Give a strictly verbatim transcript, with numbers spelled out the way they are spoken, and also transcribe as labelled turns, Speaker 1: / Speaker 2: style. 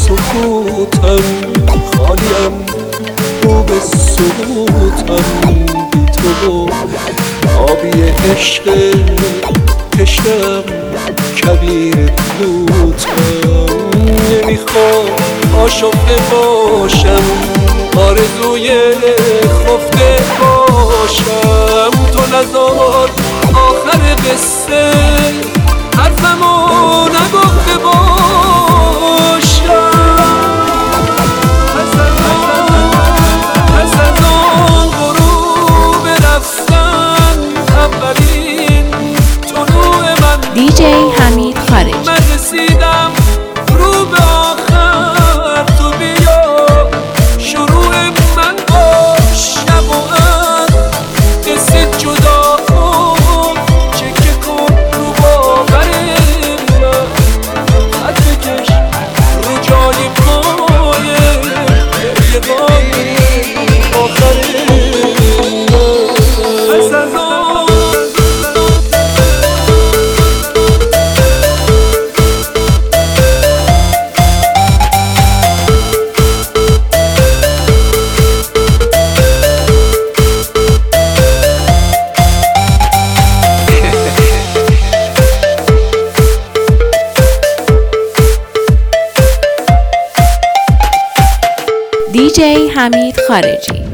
Speaker 1: سکوتم، خالیم رو به سکوتم، بی تو آبی عشق کشتم کبیر لوتم. نمیخوام آشفته باشم، آرزوی خفته باشم، تو نزار آخر قصه حرفمو نگفته باشم. پس از آن غروب رفتن اولین طلوع من
Speaker 2: دی جی حمید خارجی.
Speaker 1: من رسیدم رو به آخر، تو بیا شروع من شب و ان قصه جدا کن، چکه کن رو باور من، خط بکش رو جای پای گریه بای آخر من. پس از آن
Speaker 2: دی جی حمید خارجی.